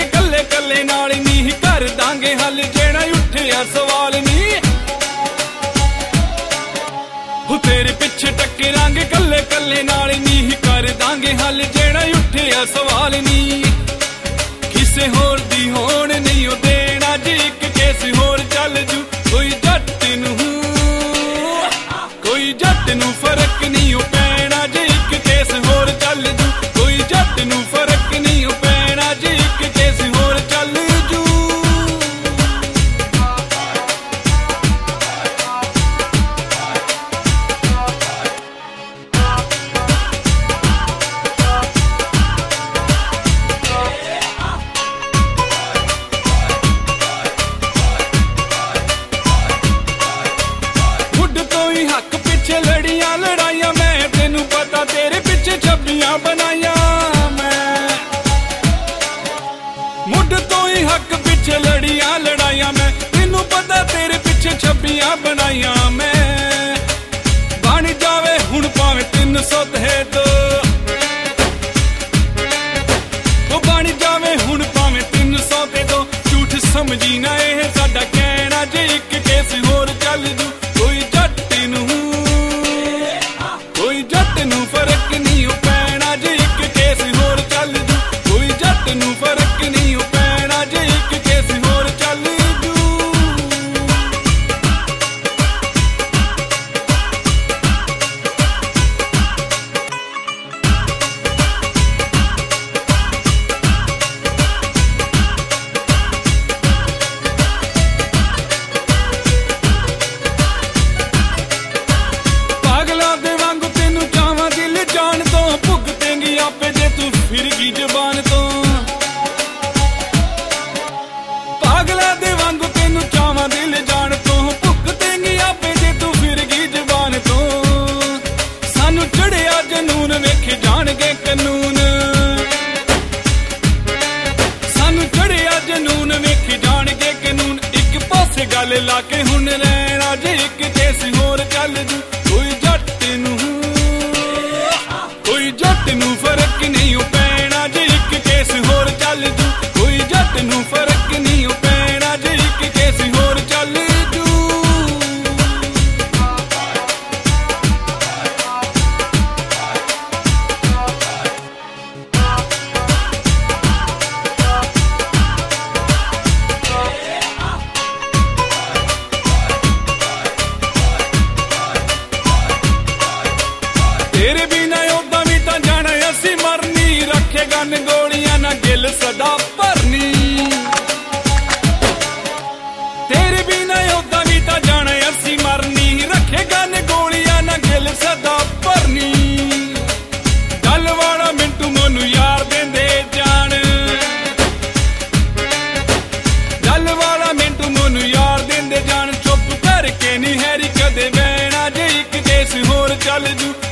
कल्ले कल्ले नाल नी कर दांगे हल जेड़ा उठिया सवाल नी हो तेरे पिछे टकरांगे कल्ले कल्ले नाल नी कर दांगे हल जेड़ा उठिया सवाल नी किसे होर दी होण नहीं ओ देना जी एक केस होर चल जू कोई जट नू फर्क नहीं पैना जी एक केस होर चल जू कोई जट नू फर्क नहीं पैना जी एक केस होर चल जू खुद तो ही हक पिछे लड़ियां लड़ाइयां मैं तेनू पता तेरे पिछे छब्बियां बनाइया मैं मुड तो ही हक पिछे लड़ियां लड़ाइयां मैं तेनू पता तेरे पिछे छब्बियां बनाइया मैं बन जावे हुण भावें 300 दे दो ओ बन जावे हुण भावें 300 दे दो झूठ समझी ना ये साडा कहना जे एक केस होर चल जू जट नू फर्क नहीं पैना जे एक केस होर चल जू कोई जट नू फर्क नहीं पैना जे एक केस होर चल जू पागला दे वांगू तेनू चावां दिल जान तो भुगतेंगी आपे जे तू फिर गई जबान तो पागला दे वांगू तेनू चावां दिल जान तो भुगतेंगी आपे जे तू फिर गई जबान तो सानू चढ़िया जनून वेखे जाणगे कानून सानू चढ़िया जनून वेखे जाणगे कानून एक पासे गल ला के हुण रहना जे एक केस होर चल जू कोई जट नू फर्क नहीं पैना जे एक केस होर चल जू कोई जट नू फर्क नहीं पैना जे एक केस होर चल जू तेरे बिना ओदा भी तां जाना असी मरनी रखे गन गोलियां ना गिल सदा भरनी तेरे बिना ओदा भी तां जाना असी मरनी रखे गन गोलियां ना गिल सदा भरनी गल वाला मिंटू मोनू यार देंदे जान गल वाला मिंटू मोनू यार देंदे जान चुप करके नहीं हैरी कदे बहना जे एक केस होर चल जू